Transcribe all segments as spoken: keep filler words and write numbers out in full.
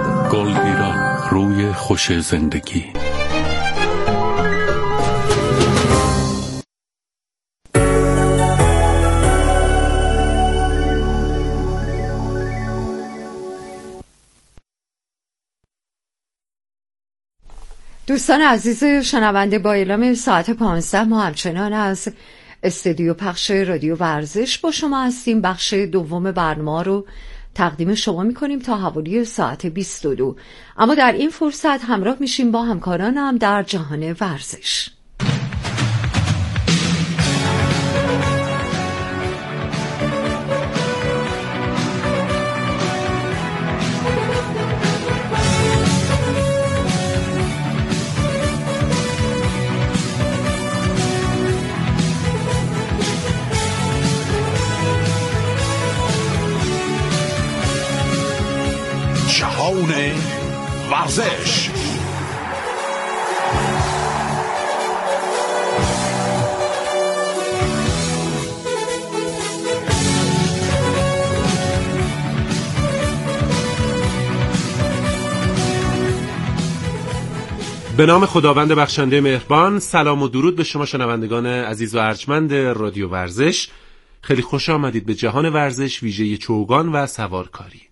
گلگیرا روی خوش زندگی. دوستان عزیز شنونده، با اعلام ساعت پانزده ما همچنان از استودیو پخش رادیو ورزش با شما هستیم. بخش دوم برنامه رو تقدیم شما میکنیم تا حوالی ساعت بیست و دو، اما در این فرصت همراه میشیم با همکارانم در جهان ورزش. جهان ورزش. به نام خداوند بخشنده مهربان. سلام و درود به شما شنوندگان عزیز و ارجمند رادیو ورزش. خیلی خوش آمدید به جهان ورزش، ویژه چوگان و سوارکاری.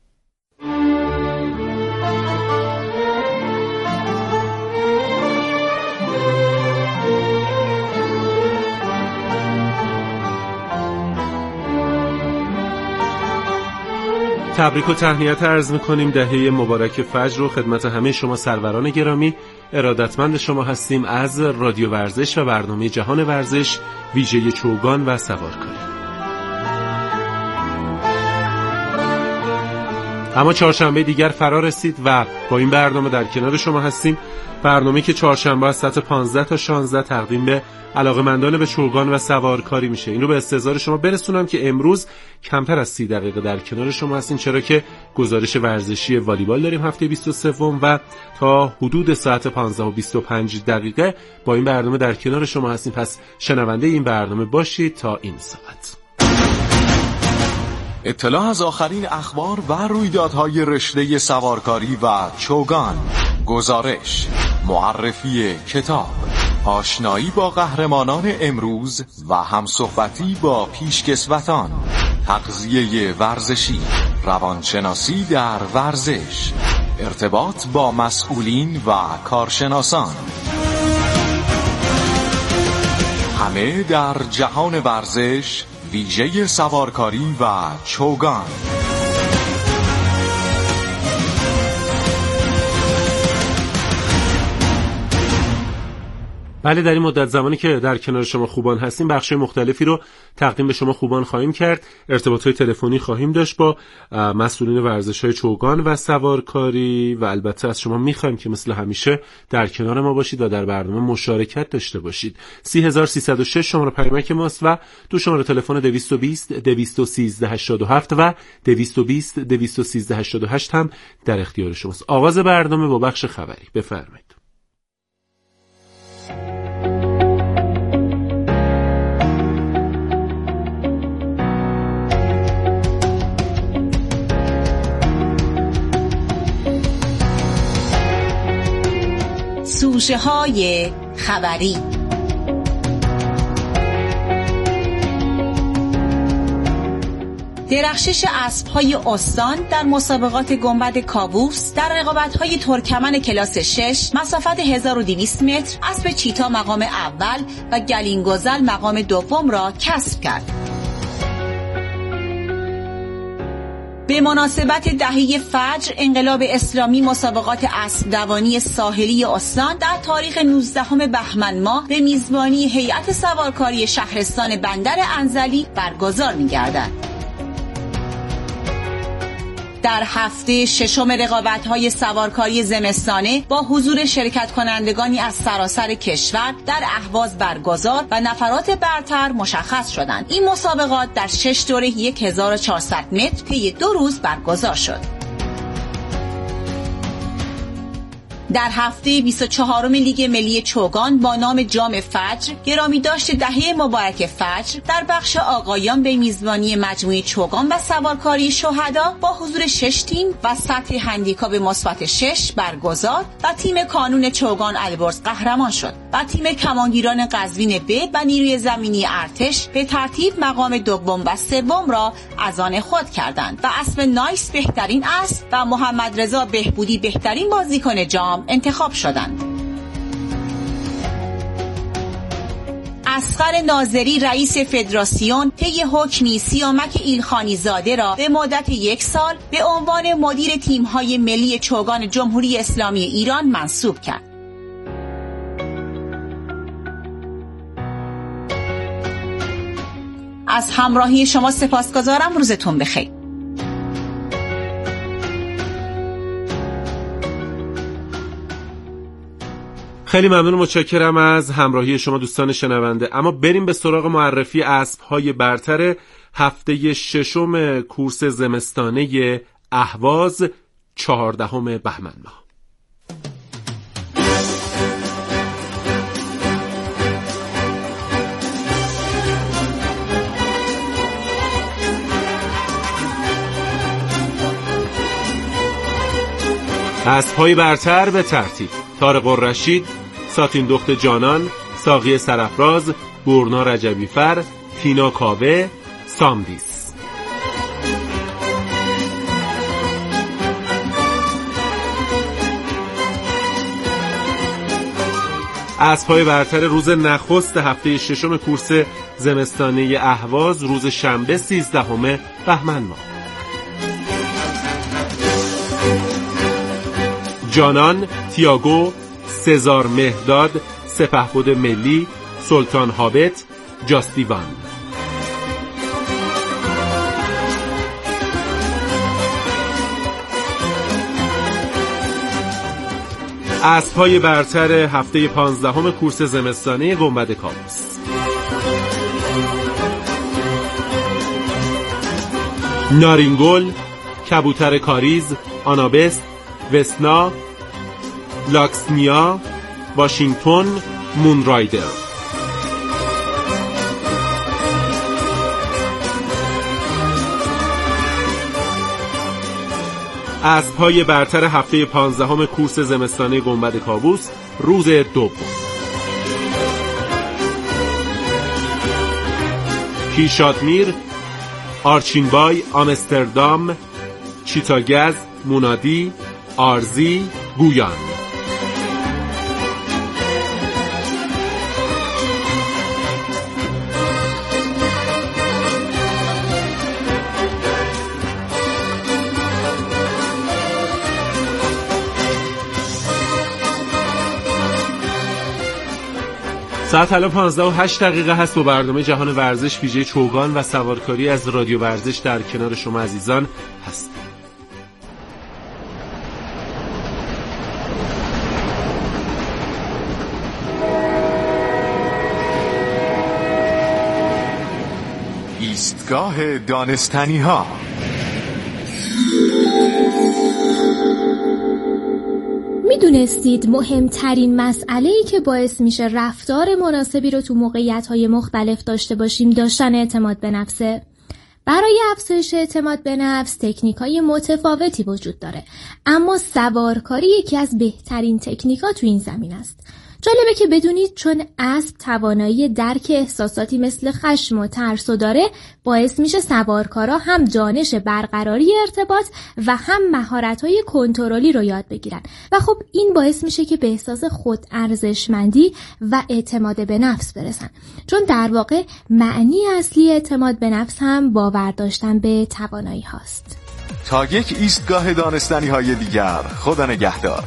تبریک و تهنیت عرض می‌کنیم. دهه مبارک فجر رو خدمت همه شما سروران گرامی. ارادتمند شما هستیم از رادیو ورزش و برنامه جهان ورزش، ویژه چوگان و سوارکاری. اما چهارشنبه دیگر فرا رسید و با این برنامه در کنار شما هستیم. برنامه‌ای که چهارشنبه از ساعت پانزده تا شانزده تقدیم به علاقه‌مندان به چوگان و سوارکاری میشه. اینو به استحضار شما برسونم که امروز کمتر از سی دقیقه در کنار شما هستیم، چرا که گزارش ورزشی والیبال داریم هفته بیست و سه و تا حدود ساعت پانزده و بیست و پنج دقیقه با این برنامه در کنار شما هستیم. پس شنونده این برنامه باشید تا این ساعت. اطلاع از آخرین اخبار و رویدادهای رشته سوارکاری و چوگان، گزارش، معرفی کتاب، آشنایی با قهرمانان امروز و همصحبتی با پیشکسوتان، تغذیه ورزشی، روانشناسی در ورزش، ارتباط با مسئولین و کارشناسان، همه در جهان ورزش، ویژه سوارکاری و چوگان. بله، در این مدت زمانی که در کنار شما خوبان هستیم بخش مختلفی رو تقدیم به شما خوبان خواهیم کرد. ارتباطات تلفنی خواهیم داشت با مسئولین ورزش‌های چوگان و سوارکاری و البته از شما می‌خوایم که مثل همیشه در کنار ما باشید و در برنامه مشارکت داشته باشید. سه هزار سیصد و شش شماره پیامک ماست و دو شماره تلفن دویست و بیست دویست و سیزده هشتاد و هفت و دویست و بیست دویست و سیزده هشتاد و هشت هم در اختیار شماست. آغاز برنامه با بخش خبری. بفرمایید. سوژه های خبری. درخشش اسب‌های استان در مسابقات گنبد کاووس در رقابت‌های ترکمن کلاس شش مسافت هزار و دویست متر اسب چیتا مقام اول و گلینگوزل مقام دوم را کسب کرد. به مناسبت دهه فجر انقلاب اسلامی مسابقات اسب دوانی ساحلی استان در تاریخ نوزدهم بهمن ماه به میزبانی هیئت سوارکاری شهرستان بندر انزلی برگزار می‌گردد. در هفته ششم رقابت‌های سوارکاری زمستانه با حضور شرکت کنندگانی از سراسر کشور در اهواز برگزار و نفرات برتر مشخص شدند. این مسابقات در شش دوره هزار و چهارصد متر طی دو روز برگزار شد. در هفته بیست و چهارم لیگ ملی چوگان با نام جام فجر، گرامی داشت دهه مبارک فجر در بخش آقایان به میزبانی مجموعه چوگان و سوارکاری شهدا با حضور شش تیم و سطح هندیکاپ مثبت شش برگزار و تیم کانون چوگان البرز قهرمان شد و تیم کمانگیران قزوین ب و نیروی زمینی ارتش به ترتیب مقام دوم و سوم را از آن خود کردند و اسب نایس بهترین اسب و محمد رضا بهبودی بهترین بازیکن جام انتخاب شدند. اصغر ناظری رئیس فدراسیون طی حکمی سیامک ایلخانی زاده را به مدت یک سال به عنوان مدیر تیم‌های ملی چوگان جمهوری اسلامی ایران منصوب کرد. از همراهی شما سپاسگزارم. روزتون بخیر. خیلی ممنون و متشکرم از همراهی شما دوستان شنونده. اما بریم به سراغ معرفی اسب‌های برتر هفته ششم کورس زمستانه اهواز چهاردهم بهمن ماه. اسب‌های برتر به ترتیب: طارق الرشید، ساتین دخت جانان، ساقی سرافراز، گورنا رجبیفر، تینا کاوه، سامدیس. اسب‌های برتر روز نخست هفته ششم کورس زمستانه اهواز روز شنبه سیزدهم بهمن ماه. جانان، تیاگو، سزار مهداد، سپهبد ملی، سلطان هابت، جاستیوان. اسب‌های برتر هفته پانزدهم کورس زمستانه گنبد کابوس. نارینگل، کبوتر کاریز، آنابست، وسنا، لاکسنیا، واشنگتن، مونرایدر. اسب‌های برتر هفته پانزدهم کورس زمستانه گنبد کابوس روز دوم. کیشادمیر، آرچینبای، آمستردام، چیتاگز، منادی، آرزی، گویان. ساعت الان پانزده و هشت دقیقه هست. با برنامه جهان ورزش ویژه چوگان و سوارکاری از رادیو ورزش در کنار شما عزیزان هست. ایستگاه دانستنی ها. میدونستید مهمترین مسئله‌ای که باعث میشه رفتار مناسبی رو تو موقعیت‌های مختلف داشته باشیم داشتن اعتماد به نفسه؟ برای افزایش اعتماد به نفس تکنیک‌های متفاوتی وجود داره، اما سوارکاری یکی از بهترین تکنیک‌ها تو این زمین است. جالبه که بدونید چون اسب توانایی درک احساساتی مثل خشم و ترس رو داره، باعث میشه سوارکارا هم دانش برقراری ارتباط و هم مهارت‌های کنترلی رو یاد بگیرن و خب این باعث میشه که به احساس خود ارزشمندی و اعتماد به نفس برسن، چون در واقع معنی اصلی اعتماد به نفس هم باور داشتن به توانایی هاست. تا یک ایستگاه دانستنی های دیگر، خدا نگهدار.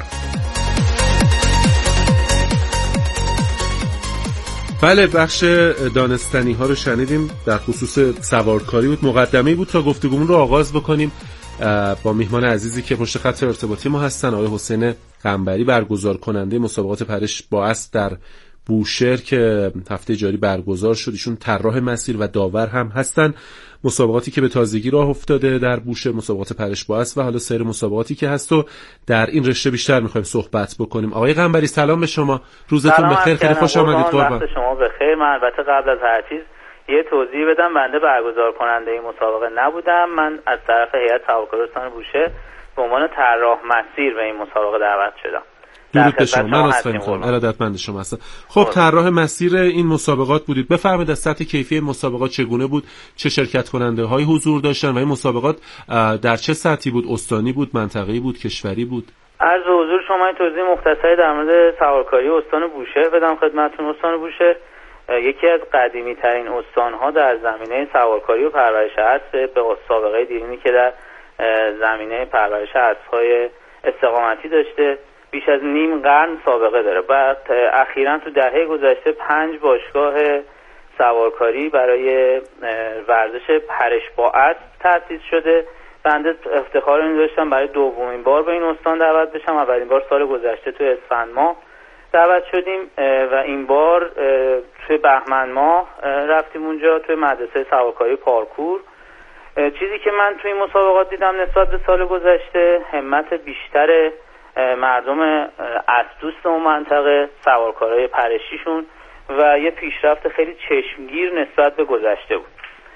بله، بخش دانستنی ها رو شنیدیم، در خصوص سوارکاری بود. مقدمه‌ای بود تا گفتگومون رو آغاز بکنیم با میهمان عزیزی که پشت خط ارتباطی ما هستن، آقای حسین قنبری، برگزار کننده مسابقات پرش با اسب در بوشهر که هفته جاری برگزار شد. ایشون طراح مسیر و داور هم هستن. مسابقاتی که به تازگی راه افتاده در بوشهر، مسابقات پرش با اسب و حالا سایر مسابقاتی که هست و در این رشته بیشتر می‌خوایم صحبت بکنیم. آقای قنبری سلام به شما، روزتون بخیر، خیلی خوش آمدید. قربان شما بخیر. من البته قبل از هر چیز یه توضیح بدم، بنده برگزار کننده این مسابقه نبودم، من از طرف هیئت سوارکاری استان بوشهر به عنوان طراح مسیر به این مسابقه دعوت شدم. درود به شما، من از خیلی ارادتمند شما هستم. خب طراح مسیر این مسابقات بودید، بفرمایید از سطح کیفی این مسابقات چگونه بود، چه شرکت کننده های حضور داشتن و این مسابقات در چه سطحی بود، استانی بود، منطقه‌ای بود، کشوری بود؟ عرض حضور شما توضیح مختصری در مورد سوارکاری استان بوشهر بدم خدمتتون. استان بوشهر یکی از قدیمی ترین استان‌ها در زمینه سوارکاری و پرورش اسب به سابقه دیرینی که در زمینه پرورش اسب‌های استقامتی داشته بیش از نیم قرن سابقه داره. بعد اخیراً تو دهه گذشته پنج باشگاه سوارکاری برای ورزش پرش با اسب تأسیس شده. بنده افتخار این داشتم برای دومین بار به این استان دعوت بشم. اولین بار سال گذشته تو اسفند ماه دعوت شدیم و این بار توی بهمن ماه رفتیم اونجا توی مدرسه سوارکاری پارکور. چیزی که من توی این مسابقات دیدم نسبت به سال گذشته همت بیشتر مردم اسب دوست اون منطقه، سوارکارای پرشیشون و یه پیشرفت خیلی چشمگیر نسبت به گذشته بود.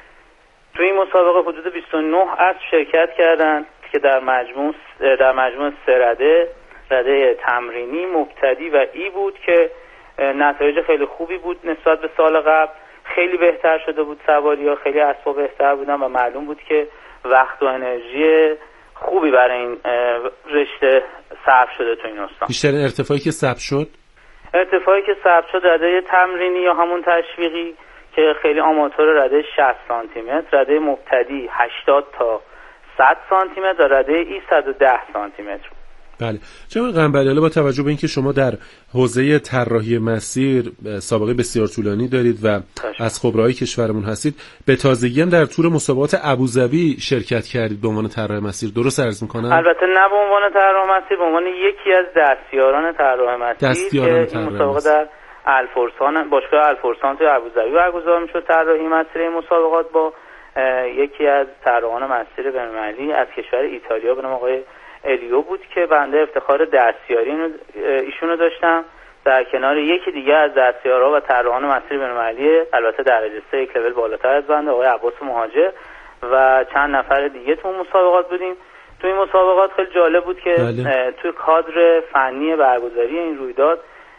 توی این مسابقه حدود بیست و نه اسب شرکت کردن که در مجموع در مجموع سه رده، رده تمرینی، مبتدی و ای بود که نتایج خیلی خوبی بود نسبت به سال قبل. خیلی بهتر شده بود سواری‌ها، خیلی اسبا بهتر بودن و معلوم بود که وقت و انرژی خوبی برای این رشته صرف شده تو این استان. بیشترین ارتفاعی که ثبت شد ارتفاعی که ثبت شد رده تمرینی یا همون تشویقی که خیلی آماتور رده شصت سانتی متر، رده مبتدی هشتاد تا صد سانتی متر و رده ای صد و ده سانتی متر. بله. جناب قنبری، با توجه به اینکه شما در حوزه طراحی مسیر سابقه بسیار طولانی دارید و از خبره‌های کشورمون هستید، به تازگی هم در تور مسابقات ابوظبی شرکت کردید به عنوان طراح مسیر، درست عرض می‌کنم؟ البته نه به عنوان طراح مسیر، به عنوان یکی از دستیاران طراح مسیر. دستیاران که این مسابقه در الفرسان، باشگاه الفرسان توی ابوظبی برگزار می‌شد. طراحی مسیر این مسابقات با یکی از طراحان مسیر بین‌المللی از کشور ایتالیا به نام آقای الیو بود که بنده افتخار دستیاری ایشونو داشتم در کنار یکی دیگه از دستیارها و طراحان مسیر بین‌المللی، البته درجه سه یک لول بالاتر از بنده، آقای عباس مهاجر و چند نفر دیگه تو مسابقات بودیم. تو این مسابقات خیلی جالب بود که توی کادر فنی برگزاری این رویداد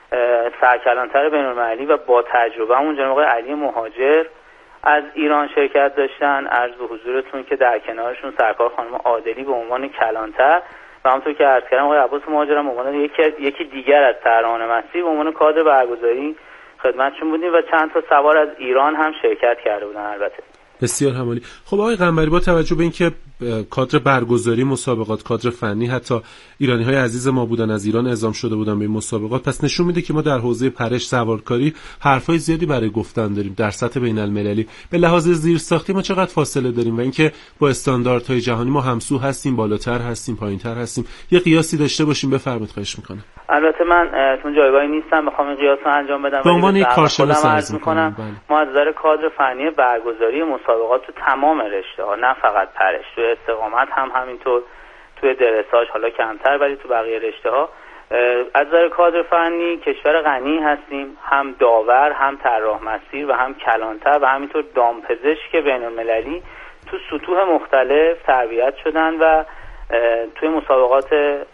سرکلانتر بین‌المللی و با تجربه همون جناب آقای علی مهاجر از ایران شرکت داشتن. عرض به حضورتون که در کنارشون سرکار خانم عادلی به عنوان کلانتر و همونطور که عرض کردم آقای عباس مهاجر هم به عنوان یکی یکی دیگر از طراحان مسیر به عنوان کادر برگزاری خدمتشون بودیم و چند تا سوار از ایران هم شرکت کرده بودن. البته بسیار همالی. خب آقای قنبری، با توجه به اینکه کادر برگزاری مسابقات، کادر فنی، حتی ایرانی‌های عزیز ما بودن، از ایران اعزام شده بودن به این مسابقات، پس نشون میده که ما در حوزه پرش سوارکاری حرفای زیادی برای گفتن داریم در سطح بین‌المللی. به لحاظ زیرساختی ما چقدر فاصله داریم و اینکه با استانداردهای جهانی ما همسو هستیم، بالاتر هستیم، پایینتر هستیم؟ یه قیاسی داشته باشیم، بفرمایید، خواهش می‌کنم. البته من تو جایگاهی نیستم بخوام این قیاس رو انجام بدم، به عنوان یک کارشناس عرض می‌کنم. ما از نظر کادر فنی برگزاری مسابقات تو تمام رشته‌ها، نه فقط پرش، تو استقامت هم همینطور، توی درساژ حالا کمتر ولی تو بقیه رشته‌ها از نظر کادر فنی کشور غنی هستیم، هم داور، هم طراح مسیر و هم کلانتر و همینطور دامپزشک بین‌المللی تو سطوح مختلف تربیت شدن و توی مسابقات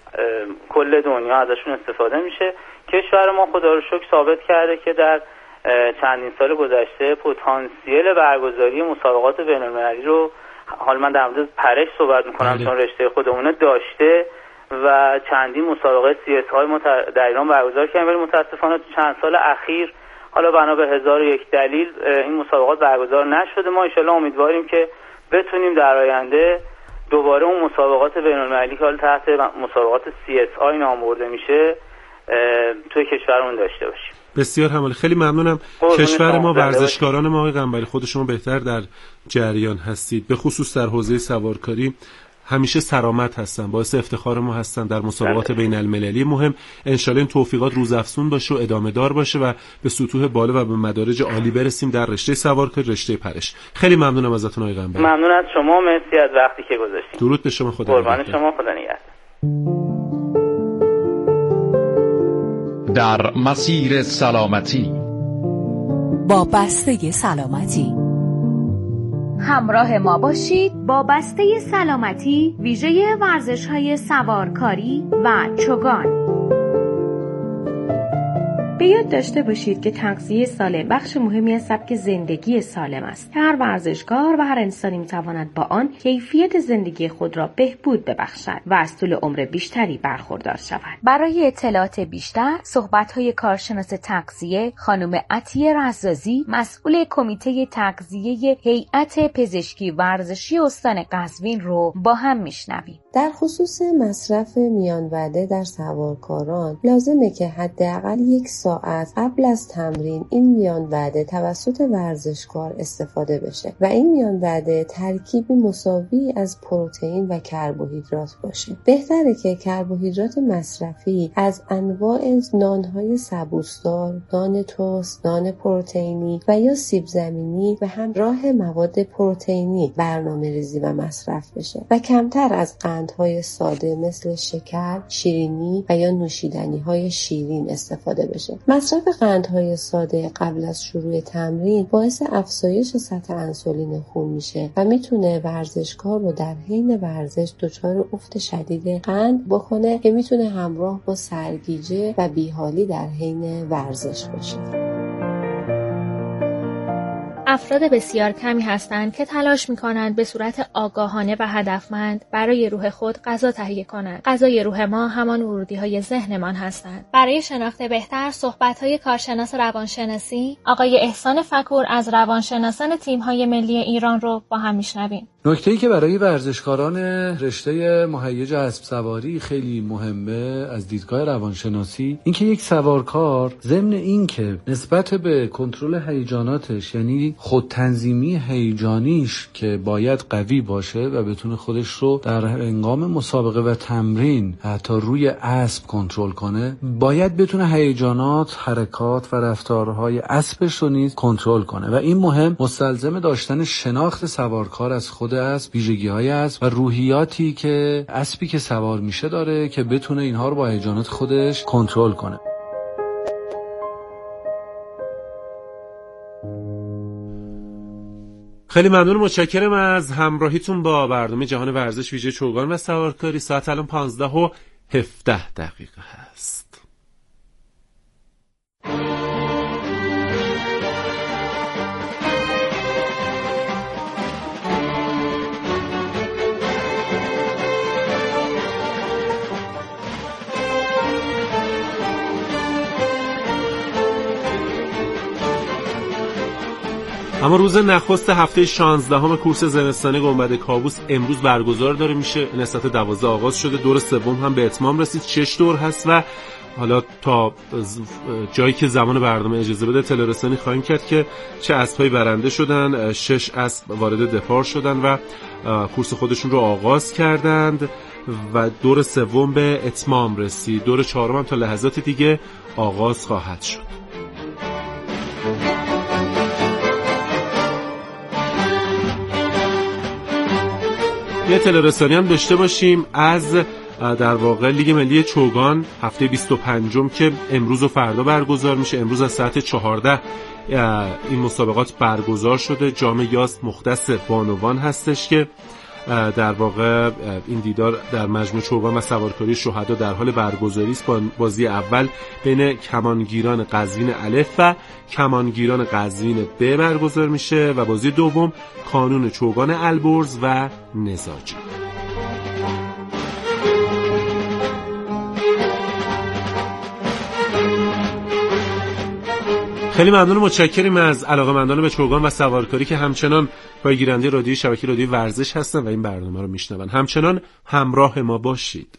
کل دنیا ازشون استفاده میشه. کشور ما خدا رو شکر ثابت کرده که در چندین سال گذشته پتانسیل برگزاری مسابقات بین‌المللی رو، حالا من در مورد پرش صحبت میکنم چون رشته خودمونه، داشته و چندین مسابقه سی اس های ما در ایران برگزار کردیم، ولی متاسفانه تو چند سال اخیر حالا بنا به هزار و یک دلیل این مسابقات برگزار نشده. ما ان شاءالله امیدواریم که بتونیم در آینده دوباره اون مسابقات بین‌المللی که حالا تحت مسابقات سی اس آی نام برده میشه توی کشورمون داشته باشیم. بسیار همالی، خیلی ممنونم. کشور ما، ورزشکاران ما، آقای قنبری، خود شما بهتر در جریان هستید، به خصوص در حوزه سوارکاری همیشه سرآمد هستن، باعث افتخار ما هستن در مسابقات بین المللی مهم. انشالله این توفیقات روزافزون باشه و ادامه دار باشه و به سطوح بالا و به مدارج عالی برسیم در رشته سوارکاری، رشته پرش. خیلی ممنونم ازتون آقای قنبری. ممنون از شما، مرسی از وقتی که گذاشتید. درود به شما، خدا قربان شما، خدا نگهدار. در مسیر سلامتی با بسته سلامتی همراه ما باشید با بسته سلامتی ویژه ورزش‌های سوارکاری و چوگان. به یاد داشته باشید که تغذیه سالم بخش مهمی از سبک زندگی سالم است. هر ورزشکار و هر انسانی میتواند با آن کیفیت زندگی خود را بهبود ببخشد و از طول عمر بیشتری برخوردار شود. برای اطلاعات بیشتر صحبت‌های کارشناس تغذیه خانم عطیه رزازی، مسئول کمیته تغذیه هیئت پزشکی ورزشی استان قزوین رو با هم میشنویم. در خصوص مصرف میان وعده در سوارکاران لازمه که حداقل یک ساعت قبل از تمرین این میان وعده توسط ورزشکار استفاده بشه و این میان وعده ترکیبی مساوی از پروتئین و کربوهیدرات باشه. بهتره که کربوهیدرات مصرفی از انواع نانهای سبوسدار، نان توست، نان پروتئینی و یا سیب زمینی و همراه مواد پروتئینی برنامه‌ریزی و مصرف بشه و کمتر از قندهای ساده مثل شکر، شیرینی و یا نوشیدنی‌های شیرین استفاده بشه. مصرف قندهای ساده قبل از شروع تمرین باعث افزایش سطح انسولین خون میشه و میتونه ورزشکار رو در حین ورزش دچار افت شدید قند بکنه که میتونه همراه با سرگیجه و بیحالی در حین ورزش باشه. افراد بسیار کمی هستند که تلاش می‌کنند به صورت آگاهانه و هدفمند برای روح خود غذا تهیه کنند. غذای روح ما همان ورودی‌های ذهنمان هستند. برای شناخت بهتر صحبت‌های کارشناس روانشناسی آقای احسان فکور از روانشناسان تیم‌های ملی ایران رو با هم می‌شنویم. نکته‌ای که برای ورزشکاران رشته مهیج اسب سواری خیلی مهمه از دیدگاه روانشناسی این که یک سوارکار ضمن این که نسبت به کنترل هیجاناتش، یعنی خودتنظیمی هیجانیش که باید قوی باشه و بتونه خودش رو در هنگام مسابقه و تمرین حتی روی اسب کنترل کنه، باید بتونه هیجانات، حرکات و رفتارهای اسبش رو نیز کنترل کنه و این مهم مستلزم داشتن شناخت سوارکار از خود اسب، ویژگی‌های اسب و روحیاتی که اسبی که سوار میشه داره که بتونه اینها رو با هیجانات خودش کنترل کنه. خیلی ممنون، متشکرم از همراهیتون با برنامه جهان ورزش ویژه چوگان و سوارکاری. ساعت الان پانزده و هفده دقیقه هست. اما روز نخست هفته شانزدهم کورس زمستانی گنبد کاووس امروز برگزار داره میشه. نسبت دوازده آغاز شده، دور سوم هم به اتمام رسید. شش دور هست و حالا تا جایی که زمان برنامه اجازه بده تلرسانی خواهیم کرد که چه اسب‌هایی برنده شدن. شش اسب وارد دپار شدن و کورس خودشون رو آغاز کردند و دور سوم به اتمام رسید. دور چهارم هم تا لحظات دیگه آغاز خواهد شد. یه تلرسانی هم داشته باشیم از در واقع لیگ ملی چوگان هفته بیست و پنجم که امروز و فردا برگزار میشه. امروز از ساعت چهارده این مسابقات برگزار شده. جام یاس مختص بانوان هستش که در واقع این دیدار در مجموع چوگان و سوارکاری شهدا در حال برگزاری است. بازی اول بین کمانگیران قزوین الف و کمانگیران قزوین ب برگزار میشه و بازی دوم کانون چوگان البرز و نزاجی. خیلی ممنون و متشکریم از علاقه‌مندان به چوگان و سوارکاری که همچنان پایگیرنده رادیوی شبکه رادیوی ورزش هستن و این برنامه رو میشنون. همچنان همراه ما باشید.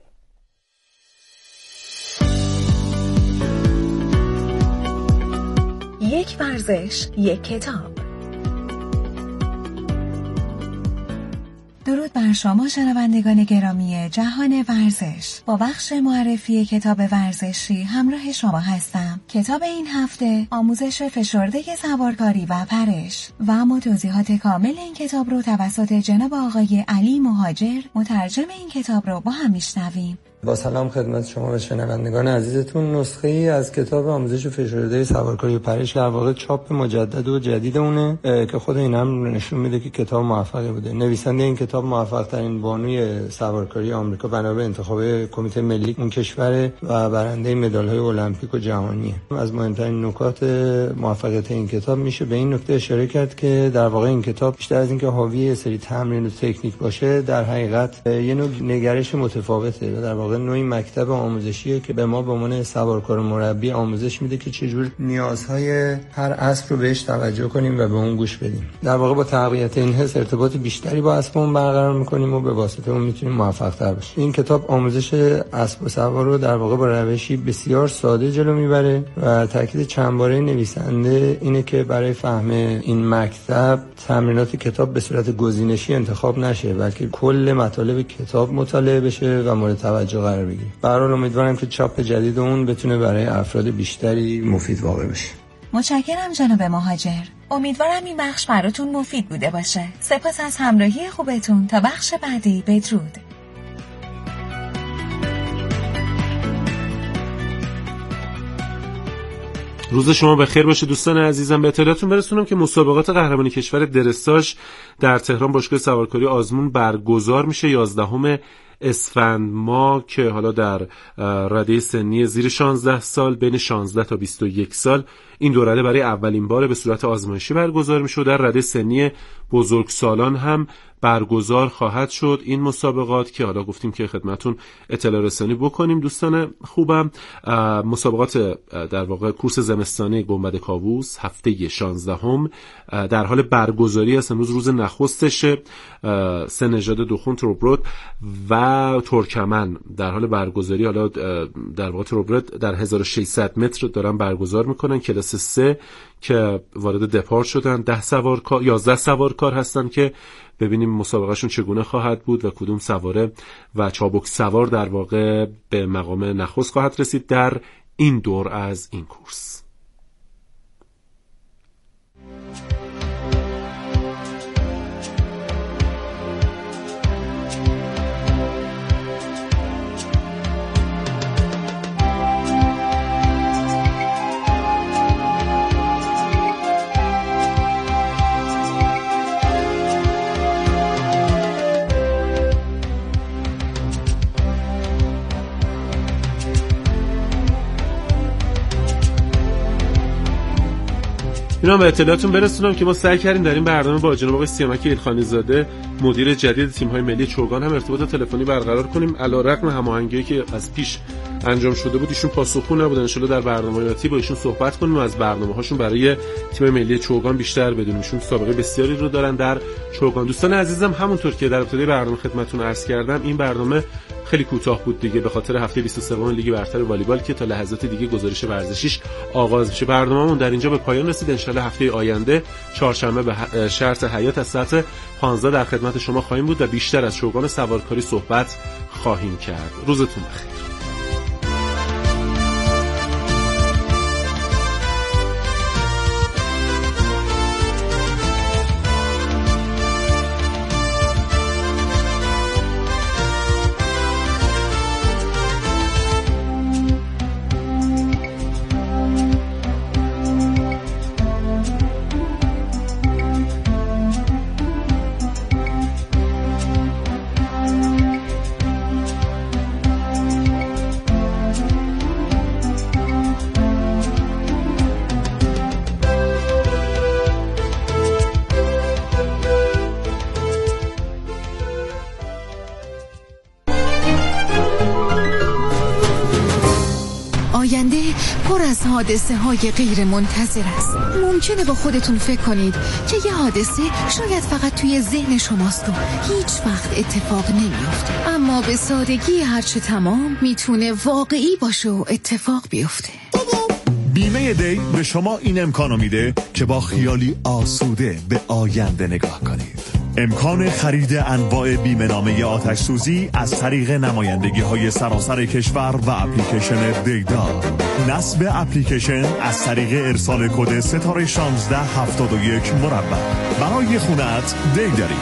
یک ورزش، یک کتاب. درود بر شما شنوندگان گرامی جهان ورزش. با بخش معرفی کتاب ورزشی همراه شما هستم. کتاب این هفته آموزش فشرده سوارکاری و پرش و اما توضیحات کامل این کتاب رو توسط جناب آقای علی مهاجر مترجم این کتاب رو با هم میشنویم. با سلام خدمت شما و شنوندگان عزیزتون. نسخه ای از کتاب آموزش فشرده سوارکاری و پرش در واقع چاپ مجدد و جدید اونه که خود این هم نشون میده که کتاب موفقی بوده. نویسنده این کتاب موفق ترین بانوی سوارکاری آمریکا بنا به انتخاب کمیته ملی اون کشور و برنده مدال‌های المپیک و جهانیه. از مهمترین نکات موفقیت این کتاب میشه به این نکته اشاره کرد که در واقع این کتاب بیشتر از اینکه حاوی سری تمرین و تکنیک باشه، در حقیقت یه نوع نگرش متفاوته. در واقع نوعی مکتب آموزشیه که به ما به عنوان سوارکار و مربی آموزش میده که چجور نیازهای هر اسب رو بهش توجه کنیم و به اون گوش بدیم. در واقع با تقویت این حس ارتباط بیشتری با اسبمون برقرار میکنیم و به واسطه اون میتونیم موفق‌تر بشیم. این کتاب آموزش اسب و سوار رو در واقع با روشی بسیار ساده جلو میبره و تاکید چند باره نویسنده اینه که برای فهم این مکتب تمرینات کتاب به صورت گزینشی انتخاب نشه، بلکه کل مطالب کتاب مطالعه بشه و مورد توجه قرار بگیره. به هر حال امیدوارم که چاپ جدید اون بتونه برای افراد بیشتری مفید واقع بشه. متشکرم جناب مهاجر. امیدوارم این بخش براتون مفید بوده باشه. سپاس از همراهی خوبتون. تا بخش بعدی بدرود. روز شما بخیر باشه دوستان عزیزم. به اطلاعتون برسونم که مسابقات قهرمانی کشور درساژ در تهران باشگاه سوارکاری آزمون برگزار میشه یازدهم اسفند ماه که حالا در رده سنی زیر شانزده سال بین شانزده تا بیست و یک سال این دو رده برای اولین بار به صورت آزمایشی برگزار میشه و در رده سنی بزرگسالان هم برگزار خواهد شد این مسابقات که حالا گفتیم که خدمتون اطلاع رسانی بکنیم. دوستان خوبم، مسابقات در واقع کورس زمستانی گنبد کاووس هفته شانزدهم در حال برگزاری است. امروز روز نخستشه. سه نژاد دخون تروبرود و ترکمن در حال برگزاری، حالا در واقع تروبرود در هزار و ششصد متر دارن برگزار میکنن. کلاس سه که وارد دپارت شدن، ده سوارکار یازده سوارکار هستن که ببینیم مسابقهشون چگونه خواهد بود و کدوم سواره و چابک سوار در واقع به مقام نخست خواهد رسید در این دور از این کورس. اینا به اطلاعاتون برسونم که ما سعی کردیم در این برنامه با جناب آقای سیامک ایلخانی زاده مدیر جدید تیم‌های ملی چوگان هم ارتباط تلفنی برقرار کنیم. علیرغم هماهنگی که از پیش انجام شده بود ایشون پاسخگو نبودن. ان شاءالله در برنامه آتی با ایشون صحبت کنیم و از برنامه‌هاشون برای تیم ملی چوگان بیشتر بدونیم. ایشون سابقه بسیاری رو دارن در چوگان. دوستان عزیزم، همونطور که در ابتدای برنامه خدمتتون عرض کردم این برنامه خیلی کوتاه بود دیگه به خاطر هفته بیست و سوم لیگ برتر والیبال که تا لحظات دیگه گزارش ورزشیش آغاز میشه. برنامه‌مون در اینجا به پایان رسید. ان شاءالله هفته آینده چهارشنبه به شرط حیات از ساعت پانزده در خدمت شما خواهیم بود و بیشتر از چوگان سوارکاری صحبت خواهیم کرد. روزتون بخیر. آینده پر از حادثه های غیر منتظر است. ممکنه با خودتون فکر کنید که یه حادثه شاید فقط توی ذهن شماست و هیچ وقت اتفاق نمیفته، اما به سادگی هرچه تمام میتونه واقعی باشه و اتفاق بیفته. بیمه دی به شما این امکانو میده که با خیالی آسوده به آینده نگاه کنید. امکان خرید انواع بیمه‌نامه آتش سوزی از طریق نمایندگی های سراسر کشور و اپلیکیشن دیدار. نصب اپلیکیشن از طریق ارسال کد ستاره شانزده هفتاد و یک مربع. برای خونت دی داریم.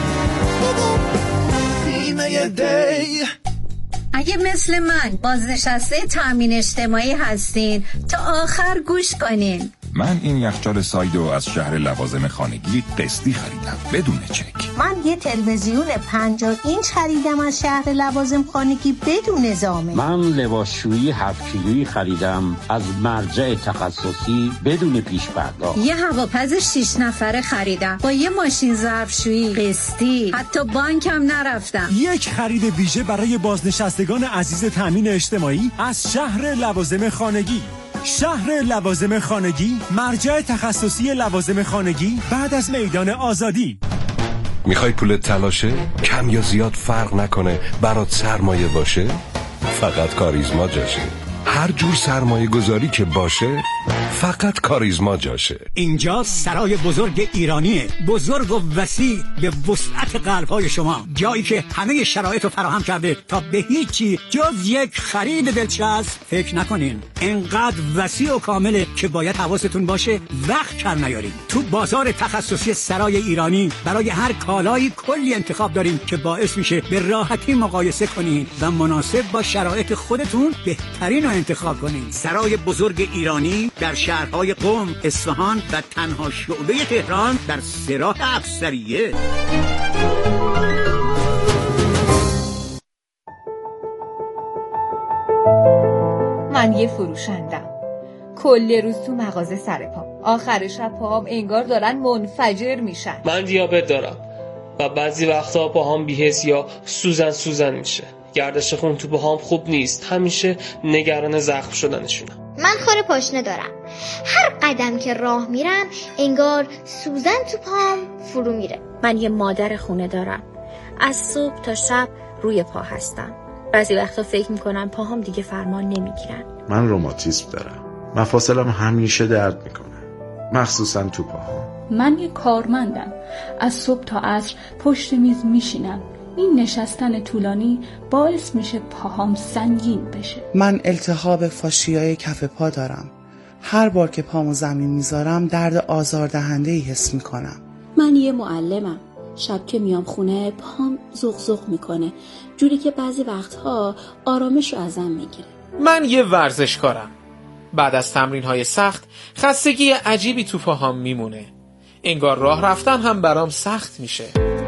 بیمه دی. اگه مثل من بازنشسته تامین اجتماعی هستین تا آخر گوش کنین. من این یخچال سایدو از شهر لوازم خانگی قسطی خریدم بدون چک. من یه تلویزیون پنجاه اینچ خریدم از شهر لوازم خانگی بدون زامن. من لباسشویی هفت کیلویی خریدم از مرجع تخصصی بدون پیش پرداخت. یه هواپز شش نفره خریدم با یه ماشین ظرفشویی قسطی، حتی بانکم نرفتم. یک خرید ویژه برای بازنشستگان عزیز تامین اجتماعی از شهر لوازم خانگی. شهر لوازم خانگی، مرجع تخصصی لوازم خانگی بعد از میدان آزادی. میخوای پولت تلاشه؟ کم یا زیاد فرق نکنه، برات سرمایه باشه؟ فقط کاریزما جاشه. هر جور سرمایه گذاری که باشه فقط کاریزما جاشه. اینجا سرای بزرگ ایرانیه، بزرگ و وسیع به وسعت قلب‌های شما، جایی که همه شرایط رو فراهم کرده تا به هیچی جز یک خرید دلچسب فکر نکنین. اینقدر وسیع و کامله که باید حواستون باشه وقت کم نیارین. تو بازار تخصصی سرای ایرانی برای هر کالایی کلی انتخاب داریم که باعث میشه به راحتی مقایسه کنین و مناسب با شرایط خودتون بهترین رو انتخاب کنین. سرای بزرگ ایرانی در شهرهای قم، اصفهان و تنها شعبه تهران در سراح افسریه. من یه فروشندم، کل روز تو مغازه سر پا، آخر شب پاهم انگار دارن منفجر میشن. من دیابت دارم و بعضی وقتا پاهم بی‌حس یا سوزن سوزن میشه. گردش خون تو پاهم خوب نیست، همیشه نگران زخم شدنشونم. من خور پاشنه دارم، هر قدم که راه میرم انگار سوزن تو پام فرو میره. من یه مادر خونه دارم، از صبح تا شب روی پا هستم. بعضی وقتا فکر میکنم پاهم دیگه فرمان نمیگیرن. من روماتیسم دارم، مفاصلم همیشه درد میکنه، مخصوصا تو پاهم. من یه کارمندم، از صبح تا عصر پشت میز میشینم. این نشستن طولانی باعث میشه پاهام سنگین بشه. من التهاب فاشیای کف پا دارم، هر بار که پامو زمین میذارم درد آزاردهنده‌ای حس میکنم. من یه معلمم، شب که میام خونه پام زغزغ میکنه، جوری که بعضی وقتها آرامش رو ازم میگیره. من یه ورزشکارم، بعد از تمرین‌های سخت خستگی عجیبی تو پاهام میمونه، انگار راه رفتن هم برام سخت میشه.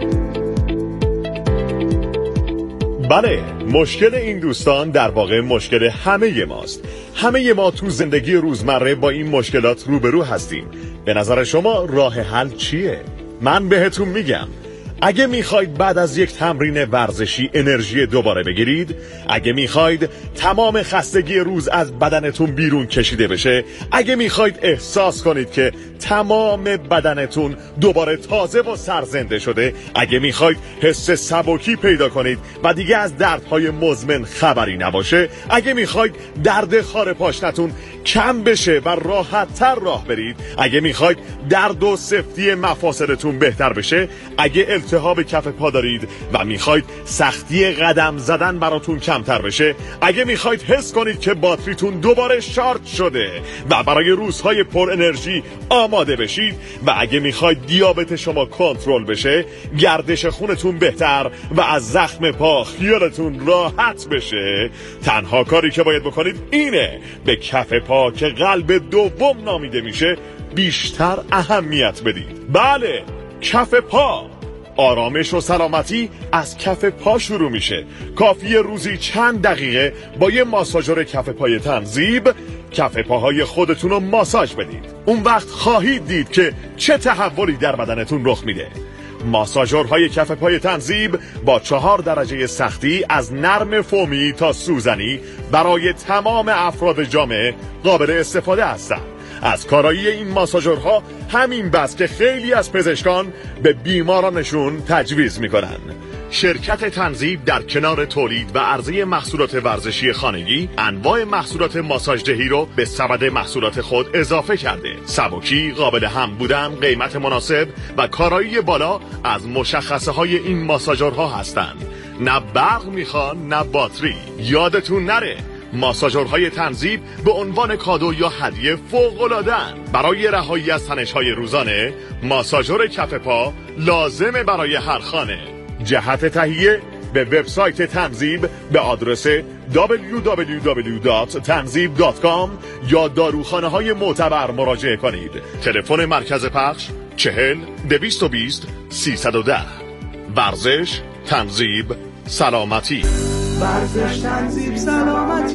بله، مشکل این دوستان در واقع مشکل همه ماست. همه ما تو زندگی روزمره با این مشکلات روبرو هستیم. به نظر شما راه حل چیه؟ من بهتون میگم، اگه میخواید بعد از یک تمرین ورزشی انرژی دوباره بگیرید، اگه میخواید تمام خستگی روز از بدنتون بیرون کشیده بشه، اگه میخواید احساس کنید که تمام بدنتون دوباره تازه و سرزنده شده، اگه میخواید حس سبکی پیدا کنید و دیگه از دردهای مزمن خبری نباشه، اگه میخواید درد خار پاشنتون کم بشه و راحت تر راه برید، اگه میخواید درد و سفتی مفاصلتون بهتر بشه، اگه التهاب کف پا دارید و میخواید سختی قدم زدن براتون کمتر بشه، اگه میخواید حس کنید که باتریتون دوباره شارژ شده و برای روزهای پر انرژی آماده بشید، و اگه میخواید دیابت شما کنترل بشه، گردش خونتون بهتر و از زخم پا خیالتون راحت بشه، تنها کاری که باید بکنید اینه به کف پا که قلب دوم نامیده میشه بیشتر اهمیت بدید. بله، کف پا. آرامش و سلامتی از کف پا شروع میشه. کافیه روزی چند دقیقه با یه ماساژور کف پای تنظیب کف پاهای خودتون رو ماساژ بدید. اون وقت خواهید دید که چه تحولی در بدنتون رخ میده. ماساژورهای کف پای تنظیب با چهار درجه سختی از نرم فومی تا سوزنی برای تمام افراد جامعه قابل استفاده هستند. از کارایی این ماساژورها همین بس که خیلی از پزشکان به بیمارانشون تجویز میکنن. شرکت تنظیب در کنار تولید و عرضه محصولات ورزشی خانگی، انواع محصولات ماساژدهی رو به سبد محصولات خود اضافه کرده. سبکی، قابل هم بودن، قیمت مناسب و کارایی بالا از مشخصه های این ماساژورها هستند. نه برق میخوان نه باتری. یادتون نره ماساژورهای تنظیب به عنوان کادو یا هدیه فوق‌العاده‌اند. برای رهایی از تنش‌های روزانه، ماساژور کف پا لازمه برای هر خانه. جهت تهیه به وبسایت تنظیب به آدرس دبلیو دبلیو دبلیو دات تنظیب دات کام یا داروخانه‌های معتبر مراجعه کنید. تلفن مرکز پخش چهل دویست و بیست سیصد و ده. ورزش، تنظیب، سلامتی. ورزش، تنظیب، سلامتی.